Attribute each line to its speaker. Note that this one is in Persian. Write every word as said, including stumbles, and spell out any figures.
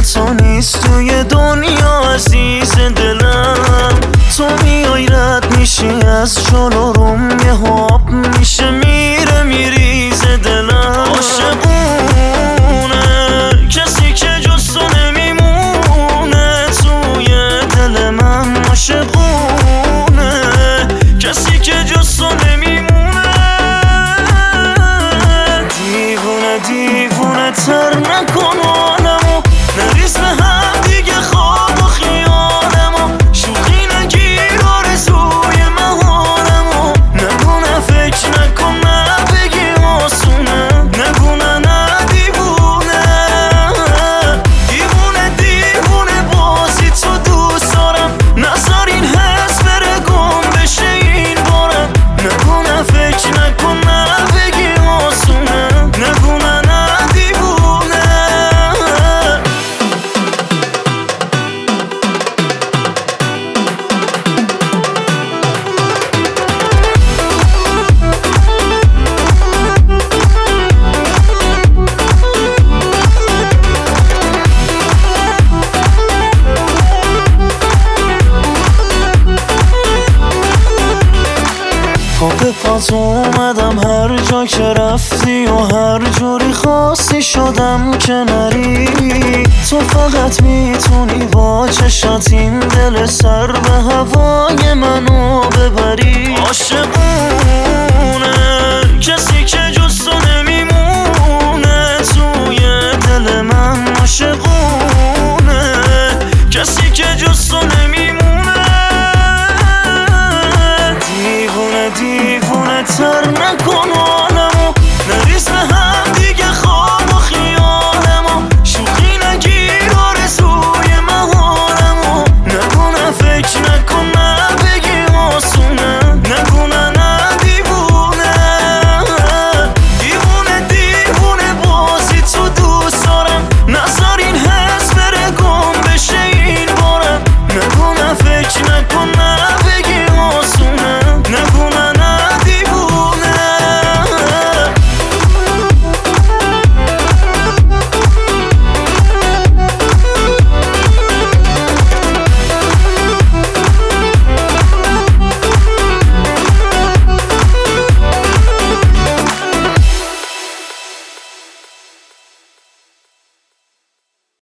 Speaker 1: تو نیست توی دنیا عزیز دلم. تو میای رد میشی از جلو روم، یه حاب میشه میره میریزه دلم. عاشقونه کسی که جز تو نمیمونه توی دل من. عاشقونه کسی که جز تو نمیمونه. دیوونه دیوونه تر نکن عالمو، نریز به هم دیگه خواب و خیالمو. شوخی نگیر آرزوی مهارمو. نگو نه فکر نکن نه بگی آسونه. نگو نه نه دیوونه دیوونه دیوونه بازی تو دوست دارم. نذار این حس بره گم بشه این بارم. نگو نه فکر نکن نه بگی آسونه. نگو نه نه دیوونه. پا به پات اومدم هر جا که رفتی و هر جوری خواستی شدم که نری. تو فقط میتونی با چشات این دل سر به هوای منو ببری. عاشقونه کسی که جز تو نمیمونه توی دل من. عاشقونه کسی که جز